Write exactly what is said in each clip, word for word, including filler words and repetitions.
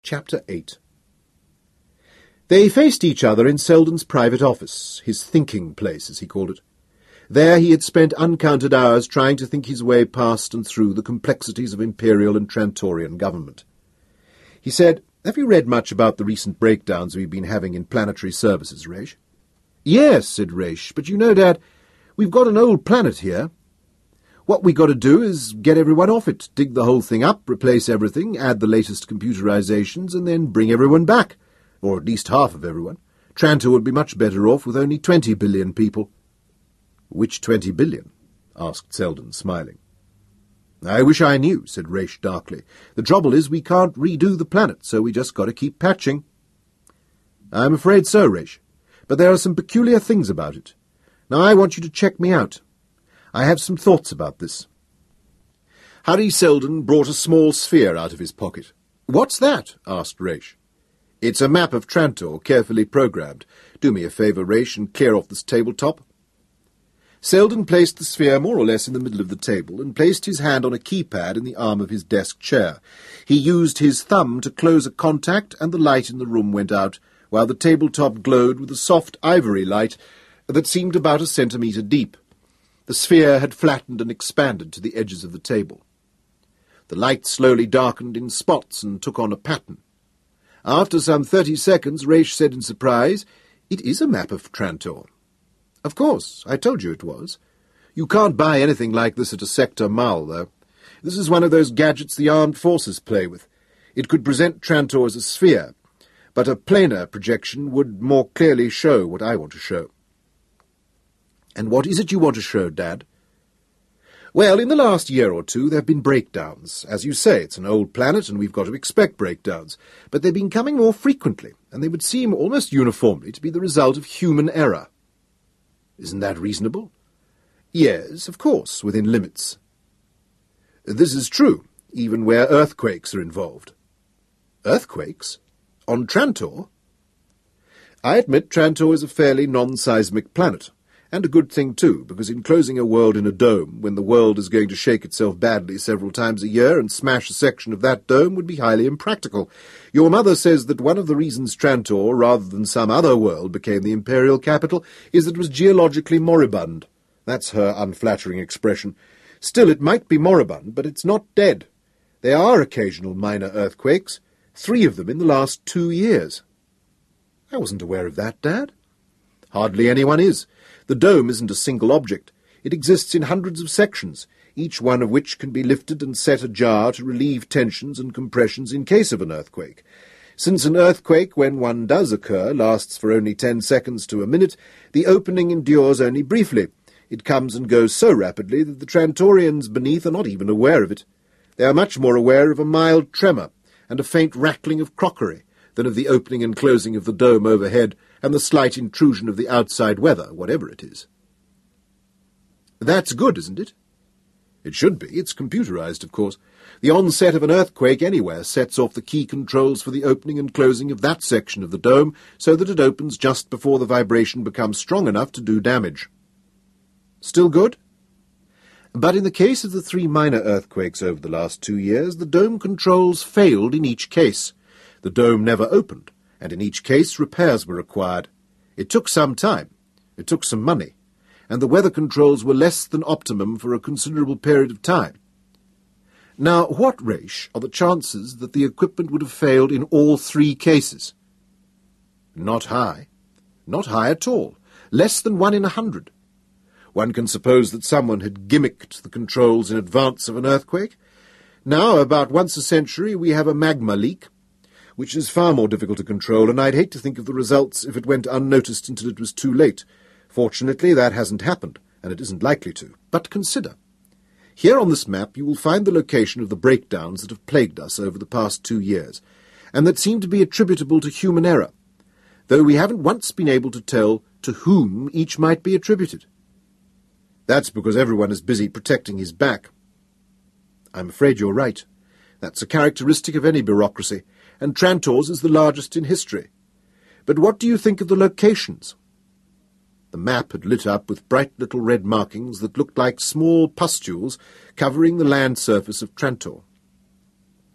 Chapter eight. They faced each other in Selden's private office, his thinking place, as he called it. There he had spent uncounted hours trying to think his way past and through the complexities of imperial and Trantorian government. He said, "Have you read much about the recent breakdowns we've been having in planetary services, Raish?" "Yes," said Raish, "but you know, Dad, we've got an old planet here. What we got to do is get everyone off it, dig the whole thing up, replace everything, add the latest computerizations, and then bring everyone back. Or at least half of everyone. Trantor would be much better off with only twenty billion people." "Which twenty billion?" asked Selden, smiling. "I wish I knew," said Raish darkly. "The trouble is we can't redo the planet, so we just got to keep patching." "I'm afraid so, Raish. But there are some peculiar things about it. Now I want you to check me out. I have some thoughts about this." Harry Selden brought a small sphere out of his pocket. "What's that?" asked Raish. "It's a map of Trantor, carefully programmed. Do me a favour, Raish, and clear off this tabletop." Selden placed the sphere more or less in the middle of the table and placed his hand on a keypad in the arm of his desk chair. He used his thumb to close a contact, and the light in the room went out, while the tabletop glowed with a soft ivory light that seemed about a centimetre deep. The sphere had flattened and expanded to the edges of the table. The light slowly darkened in spots and took on a pattern. After some thirty seconds, Raish said in surprise, "It is a map of Trantor." "Of course, I told you it was. You can't buy anything like this at a sector mall, though. This is one of those gadgets the armed forces play with. It could present Trantor as a sphere, but a planar projection would more clearly show what I want to show." "And what is it you want to show, Dad?" "Well, in the last year or two there have been breakdowns. As you say, it's an old planet and we've got to expect breakdowns. But they've been coming more frequently, and they would seem almost uniformly to be the result of human error." "Isn't that reasonable?" "Yes, of course, within limits." "This is true, even where earthquakes are involved." "Earthquakes? On Trantor?" "I admit Trantor is a fairly non-seismic planet. And a good thing, too, because enclosing a world in a dome, when the world is going to shake itself badly several times a year and smash a section of that dome, would be highly impractical. Your mother says that one of the reasons Trantor, rather than some other world, became the imperial capital is that it was geologically moribund. That's her unflattering expression. Still, it might be moribund, but it's not dead. There are occasional minor earthquakes, three of them in the last two years. "I wasn't aware of that, Dad." "Hardly anyone is. The dome isn't a single object. It exists in hundreds of sections, each one of which can be lifted and set ajar to relieve tensions and compressions in case of an earthquake. Since an earthquake, when one does occur, lasts for only ten seconds to a minute, the opening endures only briefly. It comes and goes so rapidly that the Trantorians beneath are not even aware of it. They are much more aware of a mild tremor and a faint rattling of crockery than of the opening and closing of the dome overhead and the slight intrusion of the outside weather, whatever it is." "That's good, isn't it?" "It should be. It's computerized, of course. The onset of an earthquake anywhere sets off the key controls for the opening and closing of that section of the dome so that it opens just before the vibration becomes strong enough to do damage." "Still good?" "But in the case of the three minor earthquakes over the last two years, the dome controls failed in each case. The dome never opened, and in each case repairs were required. It took some time, it took some money, and the weather controls were less than optimum for a considerable period of time. Now, what, Raish, are the chances that the equipment would have failed in all three cases?" "Not high. Not high at all. Less than one in a hundred. One can suppose that someone had gimmicked the controls in advance of an earthquake. Now, about once a century, we have a magma leak, which is far more difficult to control, and I'd hate to think of the results if it went unnoticed until it was too late. Fortunately, that hasn't happened, and it isn't likely to. But consider. Here on this map you will find the location of the breakdowns that have plagued us over the past two years, and that seem to be attributable to human error, though we haven't once been able to tell to whom each might be attributed. That's because everyone is busy protecting his back." "I'm afraid you're right. That's a characteristic of any bureaucracy, and Trantor's is the largest in history. But what do you think of the locations?" The map had lit up with bright little red markings that looked like small pustules covering the land surface of Trantor.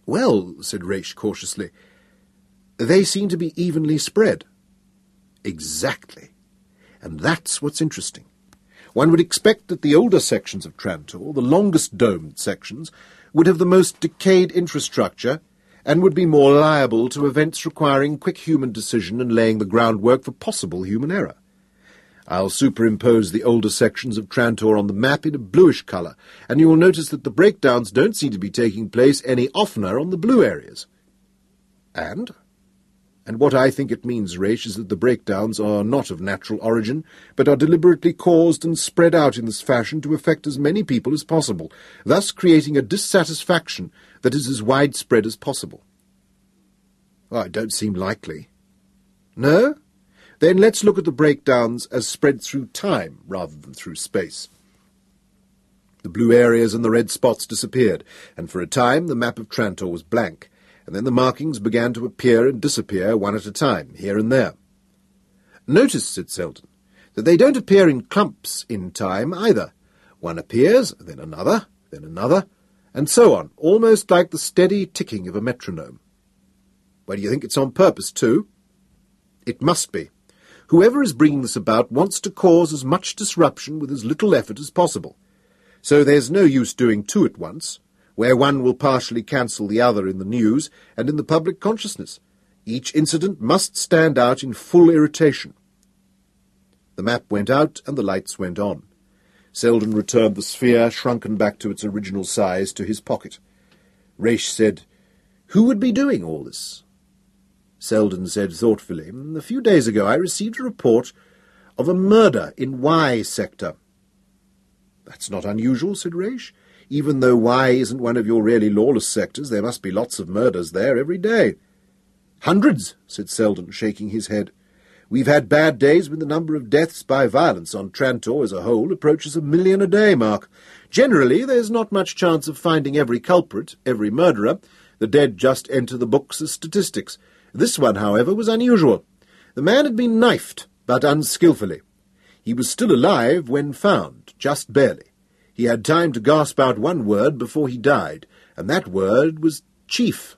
Well, said Raish cautiously, they seem to be evenly spread. Exactly. And that's what's interesting. One would expect that the older sections of Trantor, the longest domed sections, would have the most decayed infrastructure and would be more liable to events requiring quick human decision and laying the groundwork for possible human error. I'll superimpose the older sections of Trantor on the map in a bluish colour, and you will notice that the breakdowns don't seem to be taking place any oftener on the blue areas. And? And what I think it means, Raish, is that the breakdowns are not of natural origin, but are deliberately caused and spread out in this fashion to affect as many people as possible, thus creating a dissatisfaction that is as widespread as possible. Well, it don't seem likely. No? Then let's look at the breakdowns as spread through time rather than through space. The blue areas and the red spots disappeared, and for a time the map of Trantor was blank, and then the markings began to appear and disappear one at a time, here and there. Notice, said Selden, that they don't appear in clumps in time either. One appears, then another, then another, and so on, almost like the steady ticking of a metronome. Well, do you think it's on purpose, too? It must be. Whoever is bringing this about wants to cause as much disruption with as little effort as possible. So there's no use doing two at once, where one will partially cancel the other in the news and in the public consciousness. Each incident must stand out in full irritation. The map went out and the lights went on. Selden returned the sphere, shrunken back to its original size, to his pocket. Raish said, "Who would be doing all this?" Selden said thoughtfully, "A few days ago I received a report of a murder in Y sector." "That's not unusual," said Raish. "Even though Y isn't one of your really lawless sectors, there must be lots of murders there every day." "Hundreds," said Selden, shaking his head. "We've had bad days when the number of deaths by violence on Trantor as a whole approaches a million a day, Mark. Generally, there's not much chance of finding every culprit, every murderer. The dead just enter the books as statistics. This one, however, was unusual. The man had been knifed, but unskilfully. He was still alive when found, just barely. He had time to gasp out one word before he died, and that word was chief.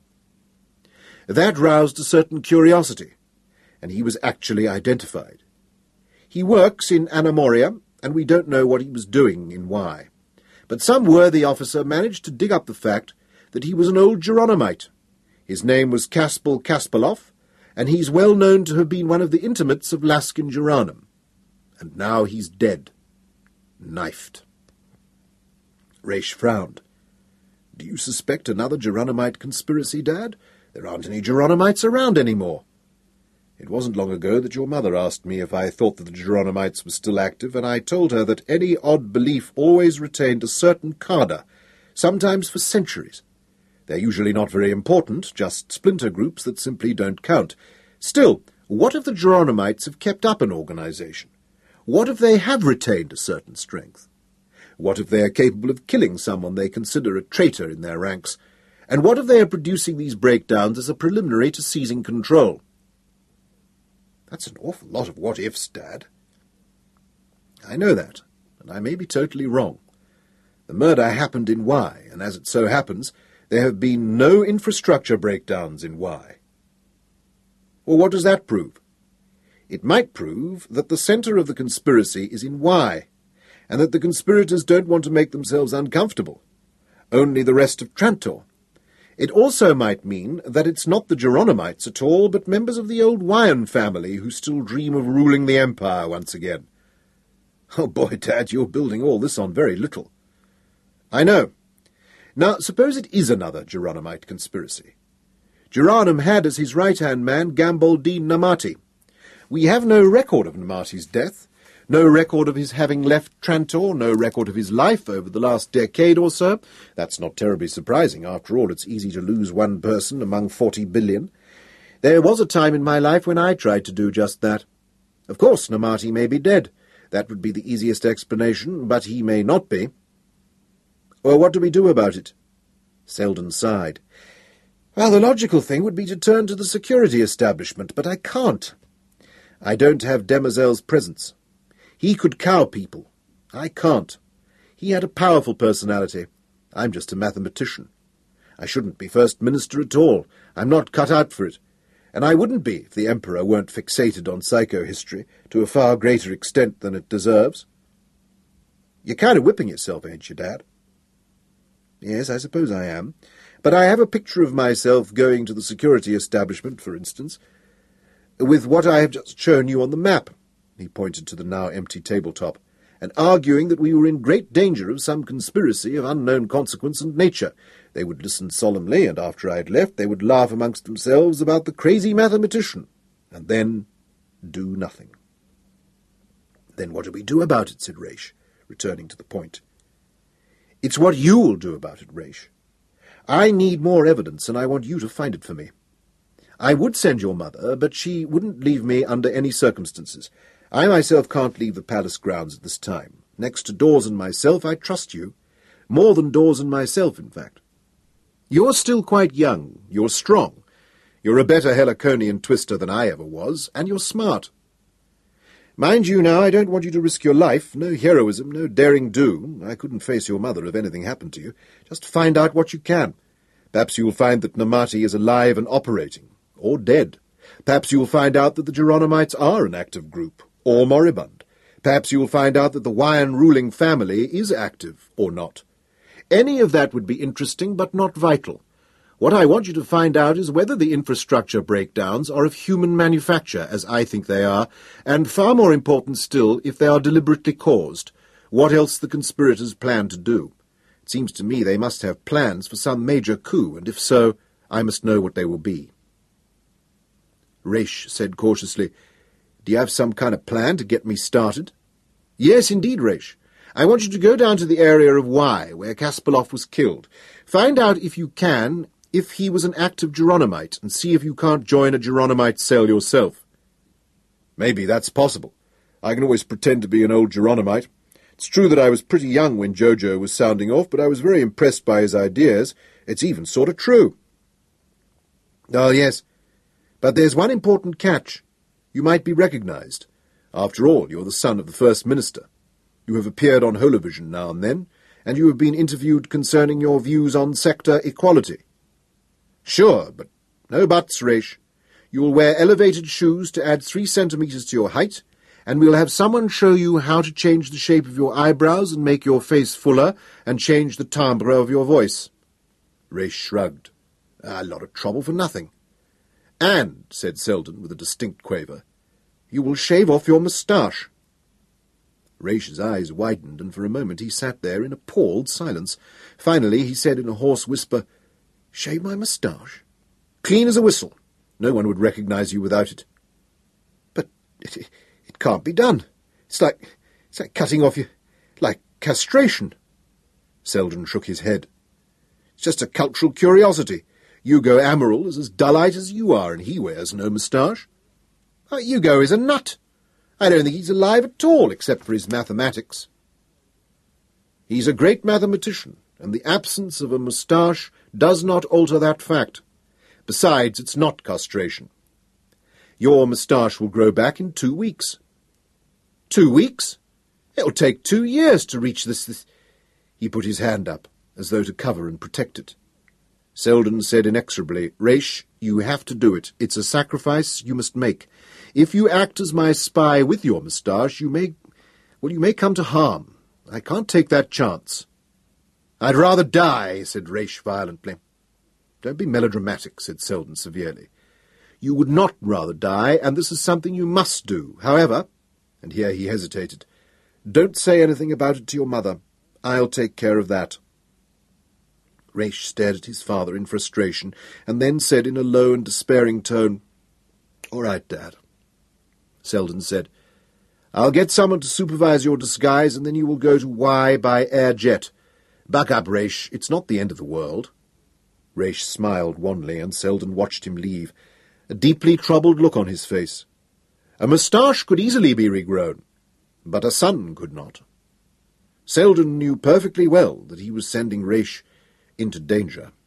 That roused a certain curiosity, and he was actually identified. He works in Anamoria, and we don't know what he was doing in Y. But some worthy officer managed to dig up the fact that he was an old Geronimite. His name was Kaspel Kaspeloff, and he's well known to have been one of the intimates of Laskin Geranum. And now he's dead. Knifed." Raish frowned. "Do you suspect another Geronimite conspiracy, Dad? There aren't any Geronimites around anymore." "It wasn't long ago that your mother asked me if I thought that the Geronimites were still active, and I told her that any odd belief always retained a certain cadre, sometimes for centuries. They're usually not very important, just splinter groups that simply don't count. Still, what if the Geronimites have kept up an organization? What if they have retained a certain strength? What if they are capable of killing someone they consider a traitor in their ranks? And what if they are producing these breakdowns as a preliminary to seizing control?" "That's an awful lot of what-ifs, Dad." "I know that, and I may be totally wrong. The murder happened in Y, and as it so happens, there have been no infrastructure breakdowns in Y. Well, what does that prove? It might prove that the centre of the conspiracy is in Y, and that the conspirators don't want to make themselves uncomfortable. Only the rest of Trantor. It also might mean that it's not the Geronimites at all, but members of the old Wyan family who still dream of ruling the Empire once again." "Oh boy, Dad, you're building all this on very little." "I know. Now, suppose it is another Geronimite conspiracy. Geranum had as his right-hand man Gambaldine Namati. We have no record of Namati's death, no record of his having left Trantor, no record of his life over the last decade or so. That's not terribly surprising. After all, it's easy to lose one person among forty billion. There was a time in my life when I tried to do just that. Of course, Namati may be dead. That would be the easiest explanation, but he may not be. Well, what do we do about it?" Selden sighed. "Well, the logical thing would be to turn to the security establishment, but I can't. I don't have Demoiselles' presence. He could cow people. I can't. He had a powerful personality. I'm just a mathematician. I shouldn't be First Minister at all. I'm not cut out for it. And I wouldn't be if the Emperor weren't fixated on psychohistory to a far greater extent than it deserves. You're kind of whipping yourself, ain't you, Dad? Yes, I suppose I am. But I have a picture of myself going to the security establishment, for instance, with what I have just shown you on the map. He pointed to the now empty tabletop, and arguing that we were in great danger of some conspiracy of unknown consequence and nature. They would listen solemnly, and after I had left they would laugh amongst themselves about the crazy mathematician, and then do nothing. Then what do we do about it? Said Raish, returning to the point. It's what you will do about it, Raish. I need more evidence, and I want you to find it for me. I would send your mother, but she wouldn't leave me under any circumstances. I myself can't leave the palace grounds at this time. Next to Dawes and myself, I trust you. More than Dawes and myself, in fact. You're still quite young. You're strong. You're a better Heliconian twister than I ever was, and you're smart. Mind you now, I don't want you to risk your life. No heroism, no daring do. I couldn't face your mother if anything happened to you. Just find out what you can. Perhaps you'll find that Namati is alive and operating, or dead. Perhaps you'll find out that the Geronimites are an active group, or moribund. Perhaps you'll find out that the Wyan ruling family is active, or not. Any of that would be interesting, but not vital. What I want you to find out is whether the infrastructure breakdowns are of human manufacture, as I think they are, and far more important still, if they are deliberately caused. What else the conspirators plan to do. It seems to me they must have plans for some major coup, and if so, I must know what they will be. Raish said cautiously, Do you have some kind of plan to get me started? Yes, indeed, Raish. I want you to go down to the area of Y, where Kasparov was killed. Find out, if you can, if he was an active Geronimite, and see if you can't join a Geronimite cell yourself. Maybe that's possible. I can always pretend to be an old Geronimite. It's true that I was pretty young when Jojo was sounding off, but I was very impressed by his ideas. It's even sort of true. Oh, yes. But there's one important catch. You might be recognized. After all, you're the son of the First Minister. You have appeared on Holovision now and then, and you have been interviewed concerning your views on sector equality. Sure, but no buts, Raish. You will wear elevated shoes to add three centimetres to your height, and we'll have someone show you how to change the shape of your eyebrows and make your face fuller and change the timbre of your voice. Raish shrugged. A lot of trouble for nothing. And, said Selden with a distinct quaver, you will shave off your moustache. Raish's eyes widened, and for a moment he sat there in appalled silence. Finally he said in a hoarse whisper, Shave my moustache? Clean as a whistle. No one would recognize you without it. But it, it, it can't be done. It's like, it's like cutting off your... like castration. Selden shook his head. It's just a cultural curiosity. Hugo Amaral is as dull-eyed as you are, and he wears no moustache. Uh, Hugo is a nut. I don't think he's alive at all, except for his mathematics. He's a great mathematician, and the absence of a moustache does not alter that fact. Besides, it's not castration. Your moustache will grow back in two weeks. Two weeks? It'll take two years to reach this... this... He put his hand up, as though to cover and protect it. Selden said inexorably, Raish, you have to do it. It's a sacrifice you must make. If you act as my spy with your moustache, you may... well, you may come to harm. I can't take that chance. I'd rather die, said Raish violently. Don't be melodramatic, said Selden severely. You would not rather die, and this is something you must do. However, and here he hesitated, don't say anything about it to your mother. I'll take care of that. Raish stared at his father in frustration, and then said in a low and despairing tone, All right, Dad. Selden said, I'll get someone to supervise your disguise, and then you will go to Y by air jet. Buck up, Raish. It's not the end of the world. Raish smiled wanly, and Selden watched him leave, a deeply troubled look on his face. A moustache could easily be regrown, but a son could not. Selden knew perfectly well that he was sending Raish into danger.